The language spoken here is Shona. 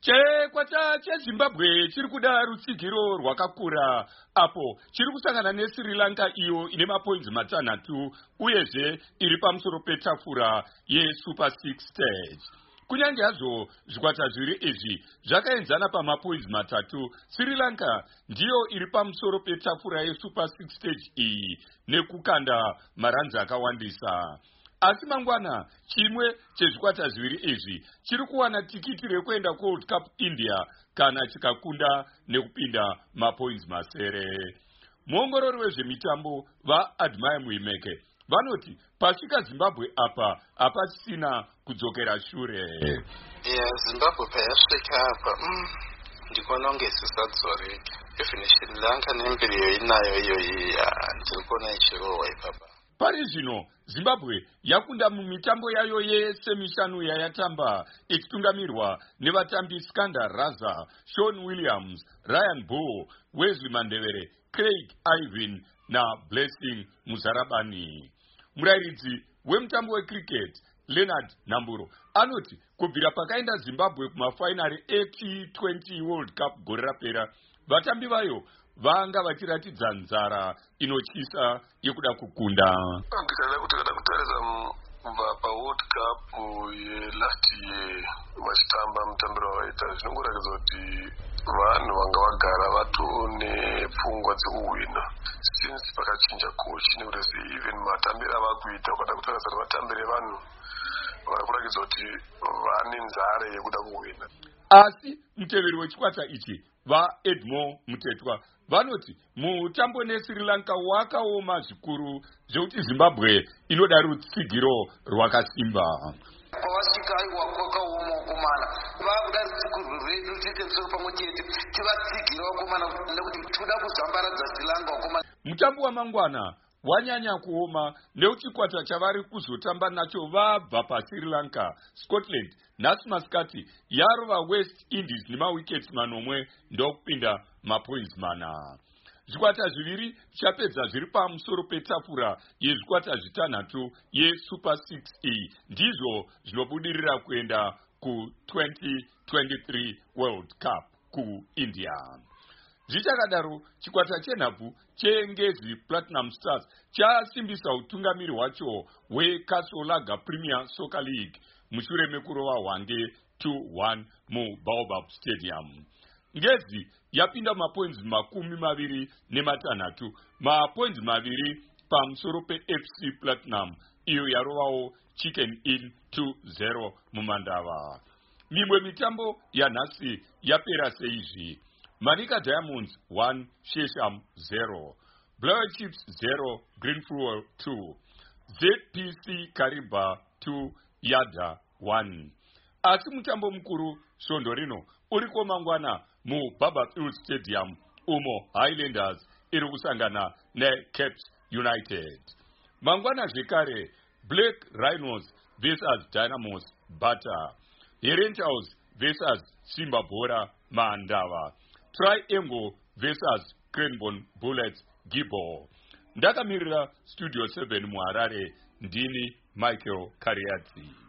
Chekwata cheZimbabwe chiri kuda rutsigiro rwakakura apo chiri kusangana neSri Lanka iyo ine mapoints matanhatu uyezve iri pamusoro petafura yeSuper 6 stage. Kunyange hazvo zvikwata zviri izvi zvakaenzana pamapoints matatu, Sri Lanka ndiyo iri pamusoro petafura yeSuper 6 stage iyi nekukanda maranzi akawandisa. Asi mangwana chimwe chezvikwata zviviri izvi chiri kuwana tikiti rekuenda kuWorld Cup India kana chikakunda nekupinda mapoints masere. Muongorori wezvemitambo vaAdmire Muimeke vanoti pasvika Zimbabwe apa hapasina kudzokera shure. Zimbabwe payasvika apa ndikuona kunge isisadzoreka. Even Sri Lanka nemberi yoinayo iyoyi ndiri kuona ichirohwa ipapa. Pari zvino Zimbabwe yakunda mumitambo yayo yesemishanu yayatamba ichitungamirwa nevatambi Skandar Raza, Sean Williams, Ryan Bull, Wesley Mandevere, Craig Ivan naBlessing Muzarabani. Murairidzi wemutambo wecricket Leonard Namburo anoti kubvira pakaenda Zimbabwe kumafainari eT20 World Cup gore rapera, vatambi vayo vanga vachiratidza nzara inotyisa yekuda kukunda. Tikada kutarisa paWorld Cup yelast year vachitamba mutambiro wavaita zvinongoratidza kuti vanhu vanga vagara vatone pfungwa dzekuhwina since pakachinja coach nekuti even matambiro avakuita ukada kutarisa kuti vatambire vanhu vari kuratidza kuti vane nzara yekuda kuhwina. Asi muteveri wechikwata ichi vaEdmore Mutetwa vanoti mutambo neSri Lanka wakaoma zvikuru zvekuti Zimbabwe inoda rutsigiro rwakasimba. Kwavasvika aiwa kwakaoma wakomana vakuda rutsigiro rwedu tiite musoro pamwe chete tivatsigira wakomana nekuti toda kuzambaradza Sri Lanka wakomana. Mutambo wamangwana wanyanya kuoma neuchikwata chavari kuzotamba nacho vabva paSri Lanka. Scotland nhasi masikati yarova West Indies nemawickets manomwe ndokupinda mapoints mana. Zvikwata zviviri zvichapedza zviri pamusoro petafura yezvikwata zvitanhatu yeSuper 6E ndizvo zvinobudirira kuenda ku2023 World Cup kuIndia. Zvichakadaro chikwata chenhabvu cheNgezi Platinum Stars chasimbisa utungamiri hwacho hweCastle Premier Soccer League mushure mekurova hwange 2-1 muBaobab Stadium. Ngezi yapinda mapoints 26, mapoints 2 pamusoro peFC Platinum iyo yarovawo Chicken Inn 2-0 mumandava. Mimwe mitambo yanhasi yapera seizvi: Manica Diamonds 1, Shesham 0, Blair Chiefs 0, Greenfruit 2, ZPC Kariba 2, Yada 1. Asi mutambo mukuru svondo rino uriko mangwana muBarberfield Stadium umo Highlanders iri kusangana neCape United. Mangwana zvekare Black Rhinos vs Dynamos Bata, Herentals vs Simba Bora Mandava, Triangle vs Cranbourne Bullets Gibbo. Ndakamirira Studio 7 muHarare ndini Michael Kariadzi.